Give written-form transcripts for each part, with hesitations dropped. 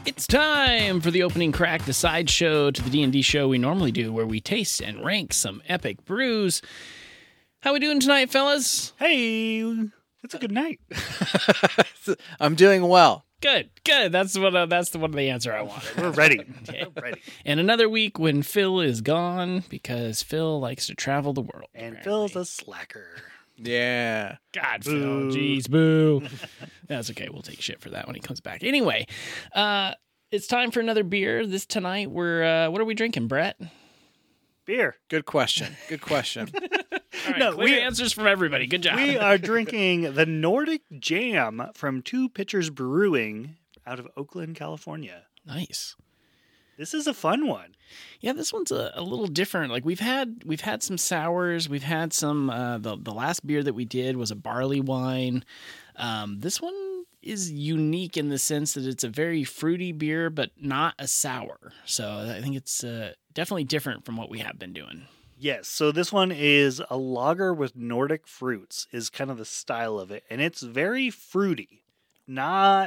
It's time for the opening crack, the side show to the D&D show we normally do, where we taste and rank some epic brews. How we doing tonight, fellas? Hey, it's a good night. I'm doing well. Good. That's one of the answer I wanted. We're ready. Okay. We're ready. And another week when Phil is gone because Phil likes to travel the world. And apparently. Phil's a slacker. Yeah. God, Boo. Phil. Jeez, boo. That's okay. We'll take shit for that when he comes back. Anyway, it's time for another beer. Tonight we're what are we drinking, Brett? Beer. Good question. All right, No, clear answers from everybody. Good job. We are drinking the Nordic Jam from Two Pitchers Brewing out of Oakland, California. Nice. This is a fun one. Yeah, this one's a little different. Like we've had some sours. We've had some. The last beer that we did was a barley wine. This one is unique in the sense that it's a very fruity beer, but not a sour. So I think it's definitely different from what we have been doing. Yes, so this one is a lager with Nordic fruits is kind of the style of it, and it's very fruity. Not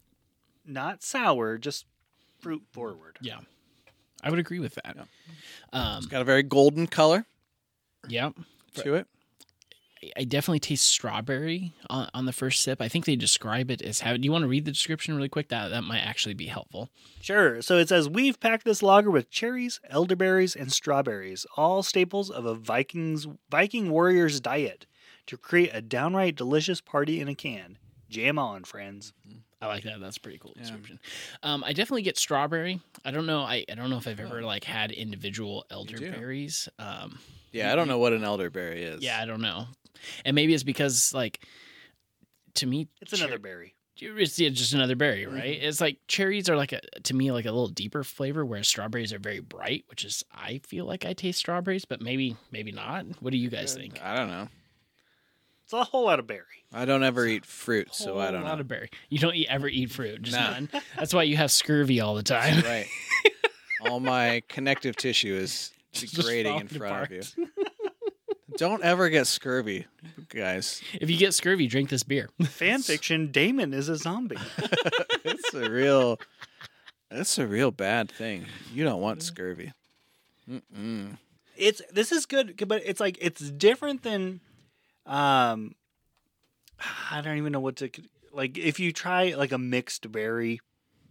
sour, just fruit forward. Yeah, I would agree with that. It's got a very golden color Yeah, to it. I definitely taste strawberry on the first sip. I think they describe it as how. Do you want to read the description really quick? That might actually be helpful. Sure. So it says, we've packed this lager with cherries, elderberries, and strawberries, all staples of a Viking warrior's diet, to create a downright delicious party in a can. Jam on, friends. I like that. That's a pretty cool description. I definitely get strawberry. I don't know. I don't know if I've ever had individual elderberries. Yeah, I don't know what an elderberry is. Yeah, I don't know. And maybe it's because to me, It's another berry. It's just another berry, right? It's like cherries are to me a little deeper flavor, whereas strawberries are very bright, which is I feel like I taste strawberries, but maybe not. What do you guys think? I don't know. It's a whole lot of berry. I don't ever eat fruit, so I don't A lot know. of berry. You don't ever eat fruit, just Nah. none. That's why you have scurvy all the time. Right. All my connective tissue is degrading in falling front of you. apart. Don't ever get scurvy, guys. If you get scurvy, drink this beer. Fan fiction, Damon is a zombie. That's a real bad thing. You don't want scurvy. Mm-mm. This is good, but it's different than I don't even know what to if you try a mixed berry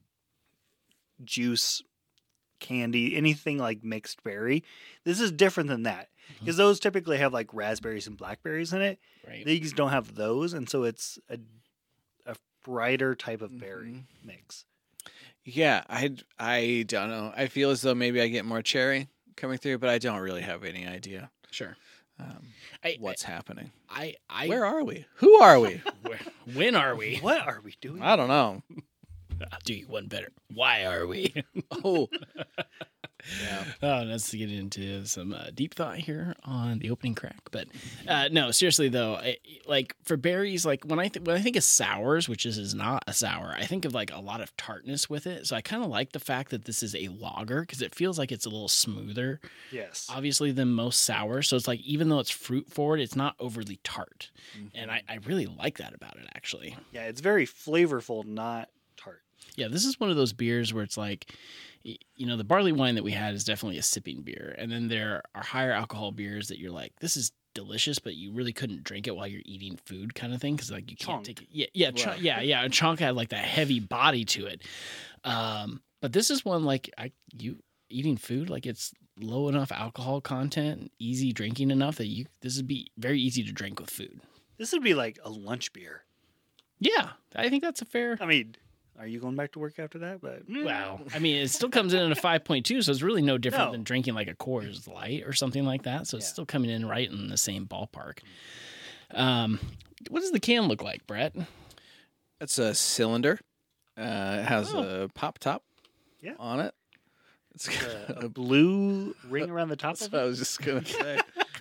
juice candy, anything like mixed berry, this is different than that because those typically have raspberries and blackberries in it. Right. These don't have those, and so it's a brighter type of berry mix. Yeah, I don't know. I feel as though maybe I get more cherry coming through, but I don't really have any idea Sure. what's happening. Where Where are we? Who are we? when are we? What are we doing? I don't know. I'll do you one better. Why are we? Oh, yeah. Oh, let's get into some deep thought here on the opening crack. But no, seriously though, for berries, when I think of sours, which is not a sour, I think of a lot of tartness with it. So I kind of like the fact that this is a lager because it feels like it's a little smoother, Yes. obviously, than most sour. So it's even though it's fruit forward, it's not overly tart, and I really like that about it actually. Yeah, it's very flavorful, not tart. Yeah, this is one of those beers where it's the barley wine that we had is definitely a sipping beer. And then there are higher alcohol beers that you're this is delicious, but you really couldn't drink it while you're eating food kind of thing. Because you can't Chonk. take it. Yeah. And Chonk had that heavy body to it. But this is one you eating food, it's low enough alcohol content, easy drinking enough that this would be very easy to drink with food. This would be like a lunch beer. Yeah, I think that's a fair. I mean, are you going back to work after that? But Wow. I mean, it still comes in at a 5.2, so it's really no different No. than drinking a Coors Light or something like that. So it's Yeah. still coming in right in the same ballpark. What does the can look like, Brett? It's a cylinder. It has a pop top Yeah. on it. It's got a blue ring around the top That's of what I it. was just going to say.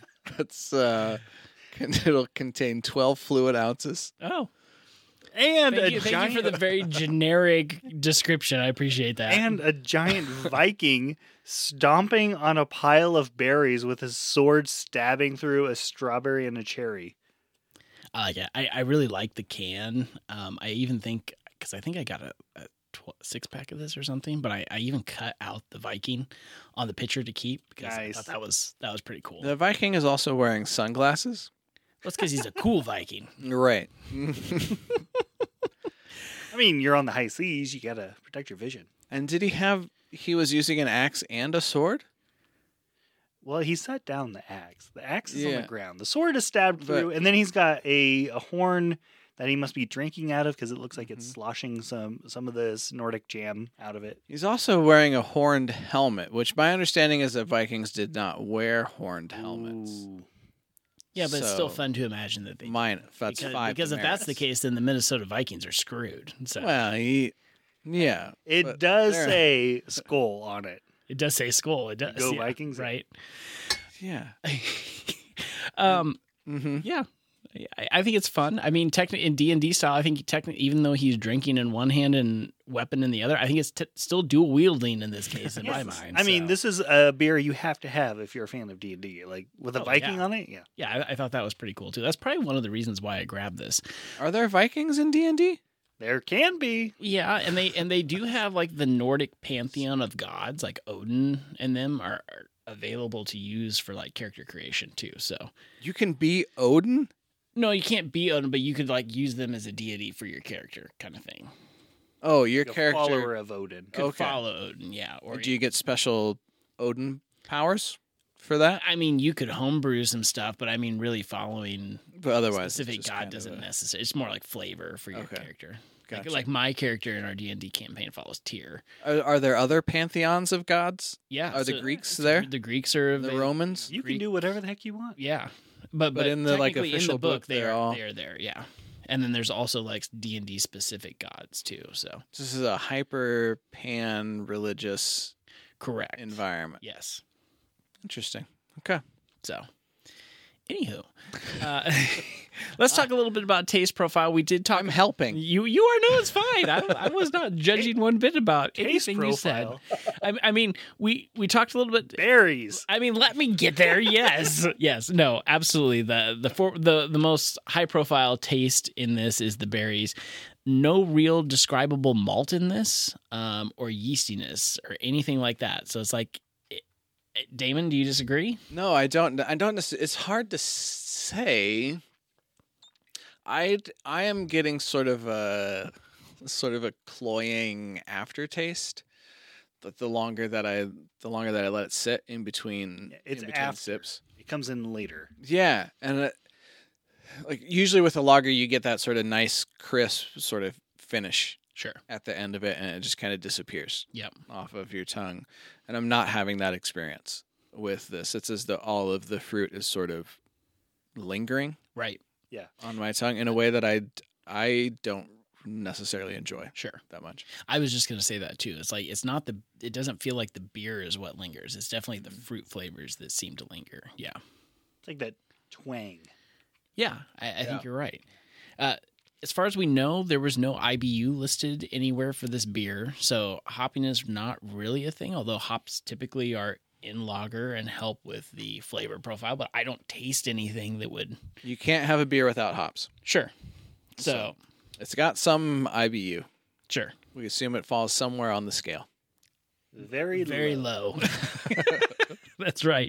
It'll contain 12 fluid ounces. Oh, And thank a you giant for the very generic description. I appreciate that. and a giant Viking stomping on a pile of berries with his sword stabbing through a strawberry and a cherry. I like it. I really like the can. I even think, because I think I got a 6-pack of this or something. But I even cut out the Viking on the picture to keep because I Nice. thought that was pretty cool. The Viking is also wearing sunglasses. That's because he's a cool Viking. Right. I mean, you're on the high seas. You gotta protect your vision. And did he was using an axe and a sword? Well, he set down the axe. The axe is on Yeah. the ground. The sword is stabbed But- through, and then he's got a horn that he must be drinking out of because it looks like it's Mhm. sloshing some of this Nordic jam out of it. He's also wearing a horned helmet, which my understanding is that Vikings did not wear horned helmets. Ooh. Yeah, but it's still So, fun to imagine that they That's because, 5 because if that's the demerits. case, then the Minnesota Vikings are screwed. So Well, yeah. It but does there- say skull on it. it does say skull. It does. Go yeah, Vikings. right? Yeah. Yeah. I think it's fun. I mean, in D&D style, I think even though he's drinking in one hand and weapon in the other, I think it's still dual wielding in this case, in my mind. I mean, so. this is a beer you have to have if you're a fan of D&D. Like with a Oh, Viking yeah. on it, yeah. Yeah, I thought that was pretty cool too. That's probably one of the reasons why I grabbed this. Are there Vikings in D&D? There can be. Yeah, and they do have like the Nordic pantheon of gods, like Odin, and them are available to use for like character creation too. So You can be Odin? no, you can't be Odin, but you could like use them as a deity for your character, kind of thing. Oh, your Like a character. follower of Odin. Could Okay. follow Odin, yeah. Or Do you get special Odin powers for that? I mean, you could homebrew some stuff, but I mean, really following But a otherwise, it's specific just god kind of doesn't a- necessarily. It's more like flavor for your Okay. character. Gotcha. Like my character in our D&D campaign follows Tyr. Are there other pantheons of gods? Yeah. Are the so- Greeks so there? The Greeks are The available. Romans? You can Greek- do whatever the heck you want. Yeah, but in the, like, technically official in the book, book, they're all- they are there. Yeah, and then there's also like D&D specific gods too. So This is a hyper pan religious correct. environment. Yes. Interesting. Okay. So, anywho, let's talk a little bit about taste profile. We did talk. I'm helping. You are no, it's fine. I was not judging one bit about Taste anything you said. profile. I mean, we talked a little bit. Berries. I mean, let me get there. Yes, yes, no, absolutely. The most high profile taste in this is the berries. No real describable malt in this, or yeastiness, or anything like that. So it's like, Damon, do you disagree? No, I don't. It's hard to say. I am getting sort of a cloying aftertaste. But the longer that I let it sit in between, It's in between after. sips. It comes in later. Yeah, and like usually with a lager, you get that sort of nice, crisp sort of finish Sure. at the end of it, and it just kind of disappears Yep. off of your tongue. And I'm not having that experience with this. It's as though all of the fruit is sort of lingering Right. on my tongue in a way that I don't necessarily enjoy Sure. that much. I was just going to say that too. It's like, it doesn't feel like the beer is what lingers. It's definitely the fruit flavors that seem to linger. Yeah. It's like that twang. Yeah. I Yeah. think you're right. As far as we know, there was no IBU listed anywhere for this beer. So hopping is not really a thing, although hops typically are in lager and help with the flavor profile, but I don't taste anything that would. You can't have a beer without hops. Sure. So It's got some IBU. sure. We assume it falls somewhere on the scale. Very low. That's right.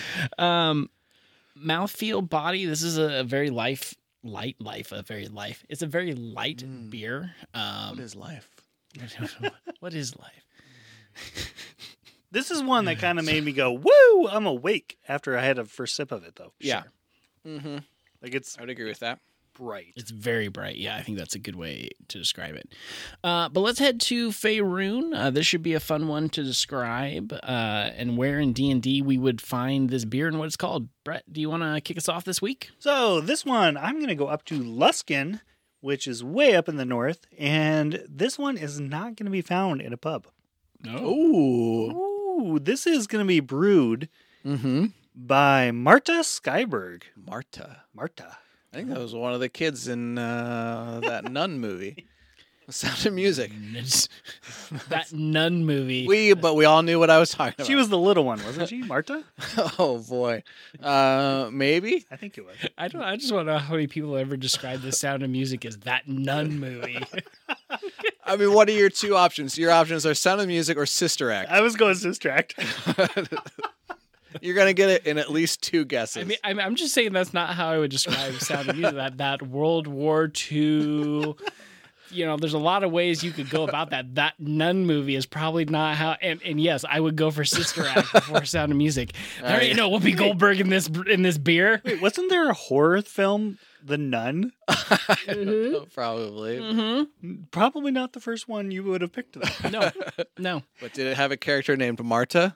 Mouthfeel body. This is a very light. It's a very light beer. What is life? What is life? This is one that kind of made me go, "Woo! I'm awake." After I had a first sip of it, though. Yeah. Mm-hmm. Like it's I would agree with that. bright. It's very bright. Yeah, I think that's a good way to describe it. But let's head to Faerun. This should be a fun one to describe. And where in D&D we would find this beer and what it's called. Brett, do you want to kick us off this week? So this one, I'm going to go up to Luskin, which is way up in the north, and this one is not going to be found in a pub. No. Ooh. Ooh, this is going to be brewed Mm-hmm. by Marta Skyberg. Marta. Marta. I think that was one of the kids in that Nun movie. The Sound of Music. That nun movie. But we all knew what I was talking about. She was the little one, wasn't she? Marta? Oh boy. Maybe. I think it was. I just want to know how many people ever describe The Sound of Music as that nun movie. I mean, what are your two options? Your options are Sound of Music or Sister Act. I was going Sister Act. You're gonna get it in at least two guesses. I mean, I'm just saying that's not how I would describe Sound of Music. That World War II. There's a lot of ways you could go about that. That Nun movie is probably not how. And yes, I would go for Sister Act before Sound of Music. There ain't no Whoopi Goldberg in this beer. Wait, wasn't there a horror film, The Nun? Probably. Mm-hmm. Probably not the first one you would have picked. No. But did it have a character named Marta?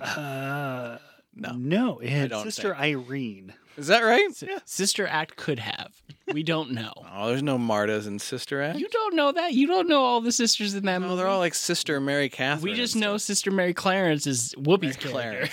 No, it had don't Sister think. Irene. Is that right? Sister Act could have. We don't know. Oh, there's no Martas in Sister Act. You don't know that. You don't know all the sisters in that No, movie. they're all like Sister Mary Catherine. We just and know stuff. Sister Mary Clarence is Whoopi's character.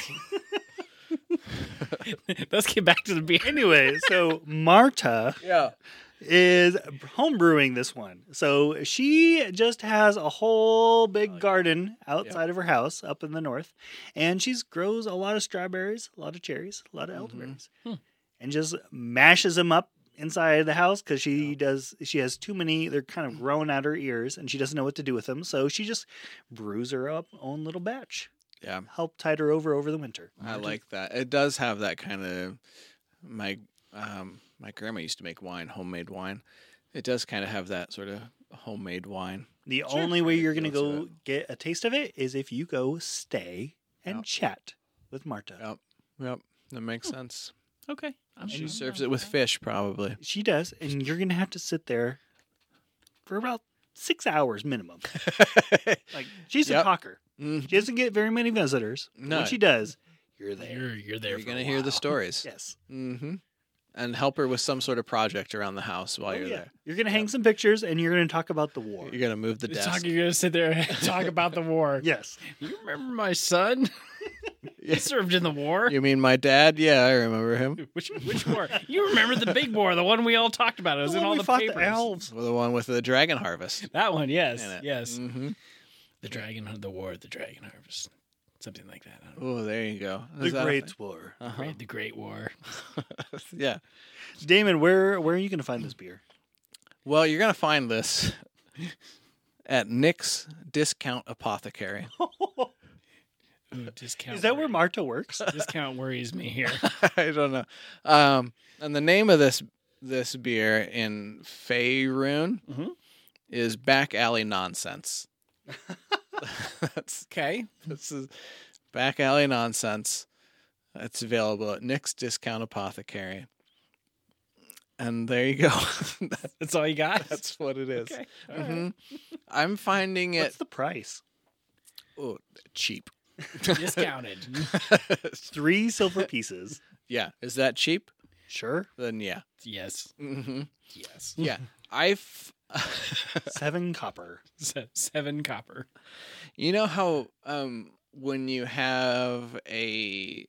Clarence. Let's get back to the beer. Anyway, so Marta Yeah. is homebrewing this one. So she just has a whole big garden outside of her house up in the north, and she grows a lot of strawberries, a lot of cherries, a lot of elderberries, and just mashes them up inside the house because she has too many. They're kind of growing out her ears, and she doesn't know what to do with them. So she just brews her own little batch. Yeah. Help tide her over the winter. I like that. It does have that kind of my grandma used to make wine, homemade wine. It does kind of have that sort of homemade wine. The only way you're going to Feel to go get a taste of it is if you go stay and chat with Marta. Yep. That makes sense. Okay. She serves it with fish, probably. She does, and you're going to have to sit there for about 6 hours minimum. Like, she's a Yep. talker. Mhm. She doesn't get very many visitors. No. When she does, you're there. You're there. You're for going a to hear the while. stories. Yes. Mm-hmm. And help her with some sort of project around the house while you're there. You're going to hang some pictures, and you're going to talk about the war. You're going to move the desk. You're gonna sit there and talk about the war. Yes. You remember my son? He served in the war. You mean my dad? Yeah, I remember him. Which war? You remember the big war, the one we all talked about. It was The in one all we the fought papers. the elves. Well, the one with the dragon harvest. That one, yes, in it. yes. Mm-hmm. The war at the dragon harvest, something like that. I don't know. Oh, there you go. The Is that a Great thing? War. Uh-huh. The Great War. Yeah. Damon, where are you going to find this beer? Well, you're going to find this at Nick's Discount Apothecary. Ooh, discount. Is that where worries- Marta works? discount worries me here? I don't know. And the name of this beer in Faerun Mhm. is Back Alley Nonsense. That's Okay. This is Back Alley Nonsense. It's available at Nick's Discount Apothecary. And there you go. That's all you got. That's what it is. Okay. All Mhm. I'm finding What's it the price? cheap. Discounted. 3 silver pieces. Yeah. Is that cheap? Sure. Then yeah. Yes. Mm-hmm. Yes. Yeah. I've 7 copper. 7 copper. You know how when you have a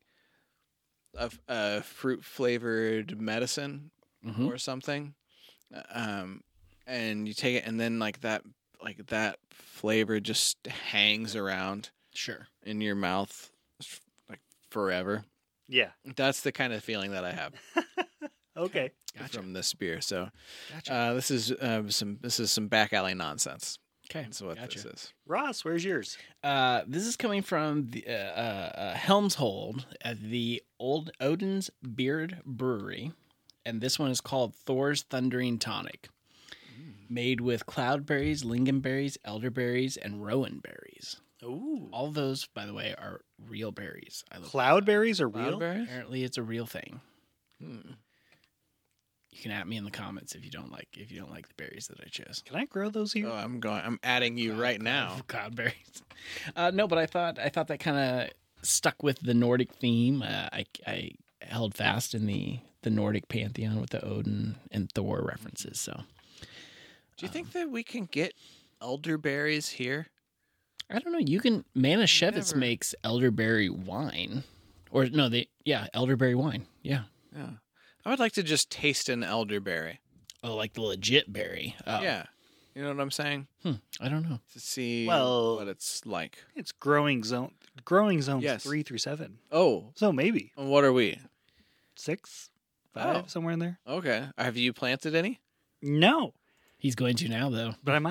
fruit flavored medicine Mhm. or something, and you take it, and then like that flavor just hangs around Sure. in your mouth like forever. Yeah. That's the kind of feeling that I have Okay. Gotcha. from this beer. So Gotcha. this is some back alley nonsense. Okay. That's what Gotcha. this is. Ross, where's yours? This is coming from the Helmshold at the Old Odin's Beard Brewery, and this one is called Thor's Thundering Tonic, made with cloudberries, lingonberries, elderberries, and rowan berries. Ooh. All those, by the way, are real berries. I looked Cloudberries are real? Cloudberries? Apparently, it's a real thing. Hmm. You can at me in the comments if you don't like the berries that I chose. Can I grow those here? Oh, I'm adding you right now. Cloudberries. No, but I thought that kind of stuck with the Nordic theme. I held fast in the Nordic pantheon with the Odin and Thor references. So Do you think that we can get elderberries here? I don't know. You can Manischewitz Never. makes elderberry wine, or no, elderberry wine. Yeah. Yeah. I would like to just taste an elderberry. Oh, like the legit berry. Oh. Yeah. You know what I'm saying? I don't know. To see Well- what it's like. It's growing zones Yes. 3 through 7. Oh, So maybe and what are we? 6, 5, Oh. somewhere in there. Okay. Have you planted any? No, He's going to now, though. but I might.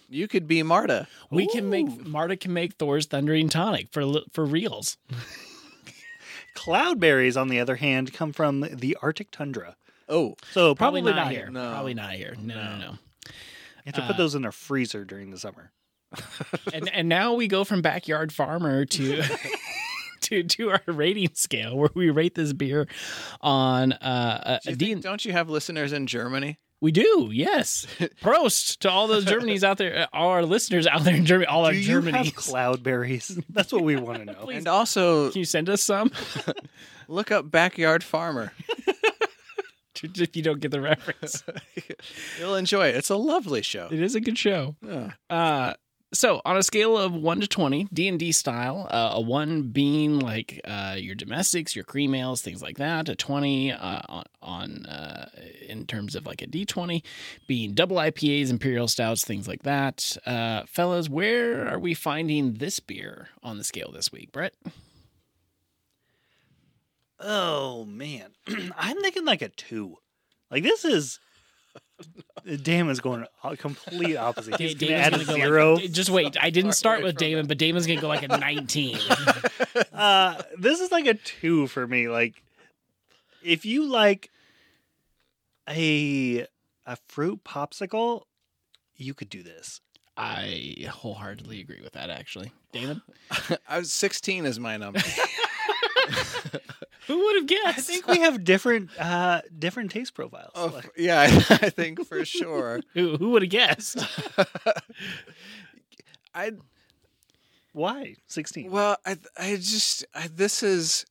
You could be Marta. Marta can make Thor's Thundering Tonic for reals. Cloudberries, on the other hand, come from the Arctic tundra. Oh, So Probably probably not here. No. Probably not here. No. You have to put those in a freezer during the summer. And now we go from backyard farmer to to our rating scale, where we rate this beer on don't you have listeners in Germany? We do, yes. Prost to all those Germanys out there, all our listeners out there in Germany, all our Do you have Germanys. cloudberries? That's what we want to know. And also, Can you send us some? look up Backyard Farmer. If you don't get the reference. You'll enjoy it. It's a lovely show. It is a good show. Yeah. So on a scale of 1 to 20, D&D style, a 1 being like your domestics, your cream ales, things like that, a 20 in terms of like a D20 being double IPAs, imperial stouts, things like that. Fellas, where are we finding this beer on the scale this week, Brett? Oh, man. I'm thinking like a 2. Like, this is... Damon's going complete opposite. He's going to add a 0. Just wait. I didn't start with Damon, but Damon's going to go like a 19. This is like a 2 for me. Like, if you like a fruit popsicle, you could do this. I wholeheartedly agree with that, actually. Damon? I was 16 is my number. Who would have guessed? I think we have different taste profiles. Oh, yeah, I think for sure. Who would have guessed? Why 16? Well, this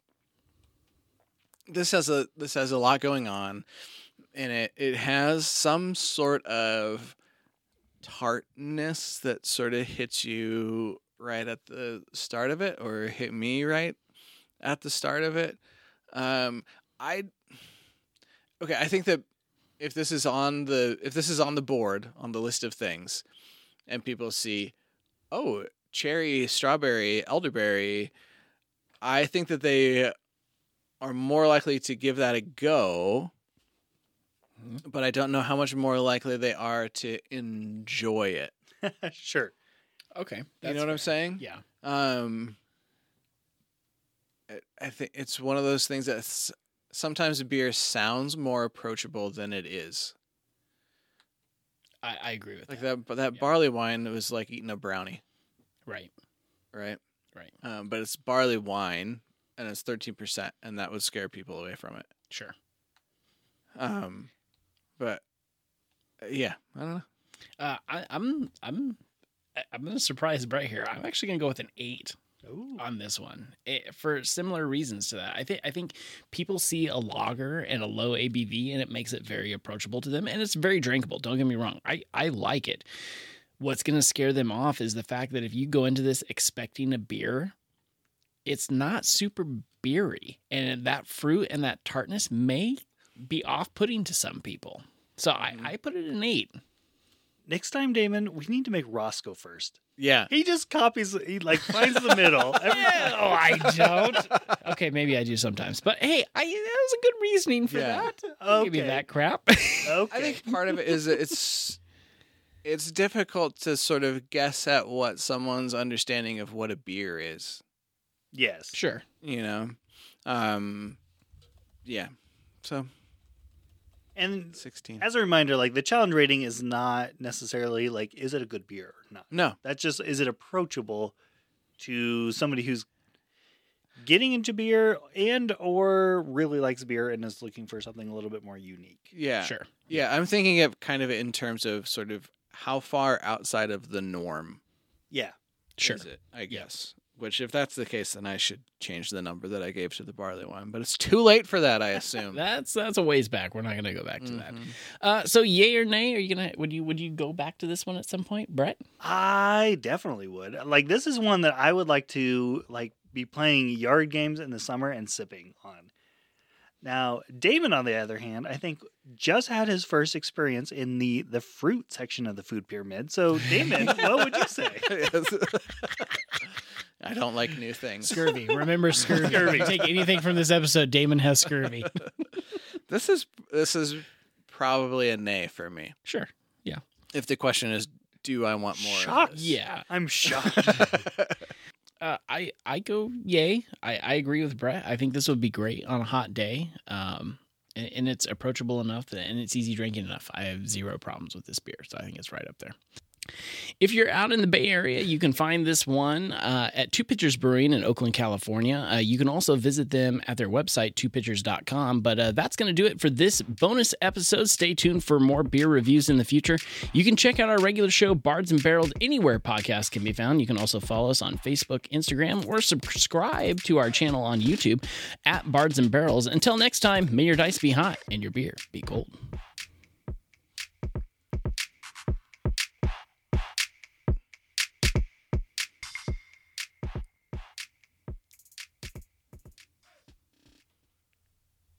has a lot going on, and it has some sort of tartness that sort of hits you right at the start of it, or hit me right at the start of it. I think that if this is on the board on the list of things, and people see, oh, cherry, strawberry, elderberry, I think that they are more likely to give that a go. But I don't know how much more likely they are to enjoy it. Sure. Okay. You know what I'm saying? Yeah. I think it's one of those things that sometimes a beer sounds more approachable than it is. I agree with Like that. that barley wine was like eating a brownie, Right. right? Right. But it's barley wine and it's 13%, and that would scare people away from it. Sure. But yeah, I don't know. I'm going to surprise Brett here. I'm actually going to go with an 8. Ooh. On this one, for similar reasons to that. I think people see a lager and a low ABV, and it makes it very approachable to them, and it's very drinkable. Don't get me wrong. I like it. What's going to scare them off is the fact that if you go into this expecting a beer, it's not super beery, and that fruit and that tartness may be off-putting to some people. So I put it an 8. Next time, Damon, we need to make Ross go first. Yeah. He just copies. He finds the middle. Every time. No, I don't. Okay, maybe I do sometimes. But hey, that was a good reasoning for Yeah. that. I'll give you Okay. that crap. Okay. I think part of it is that it's difficult to sort of guess at what someone's understanding of what a beer is. Yes. Sure. You know, yeah. So And 16. as a reminder, like the challenge rating is not necessarily like, is it a good beer or not? No. That's just, is it approachable to somebody who's getting into beer and or really likes beer and is looking for something a little bit more unique? Yeah. Sure. Yeah, I'm thinking of kind of in terms of sort of how far outside of the norm Yeah. Sure. is it, I guess. Which, if that's the case, then I should change the number that I gave to the barley wine. But it's too late for that, I assume. That's a ways back. We're not going to go back to Mhm. that. So yay or nay? Are you gonna would you go back to this one at some point, Brett? I definitely would. Like, this is one that I would like to like be playing yard games in the summer and sipping on. Now, Damon, on the other hand, I think just had his first experience in the fruit section of the food pyramid. So, Damon, what would you say? I don't like new things. Scurvy. Remember scurvy. If you take anything from this episode, Damon has scurvy. This is probably a nay for me. Sure. Yeah. If the question is, do I want more? Shocked. Of this? Yeah. I'm shocked. I go yay. I agree with Brett. I think this would be great on a hot day. And it's approachable enough and it's easy drinking enough. I have zero problems with this beer, so I think it's right up there. If you're out in the Bay Area, you can find this one at Two Pitchers Brewing in Oakland, California. You can also visit them at their website, twopitchers.com. But that's going to do it for this bonus episode. Stay tuned for more beer reviews in the future. You can check out our regular show, Bards and Barrels, anywhere podcasts can be found. You can also follow us on Facebook, Instagram, or subscribe to our channel on YouTube at Bards and Barrels. Until next time, may your dice be hot and your beer be cold.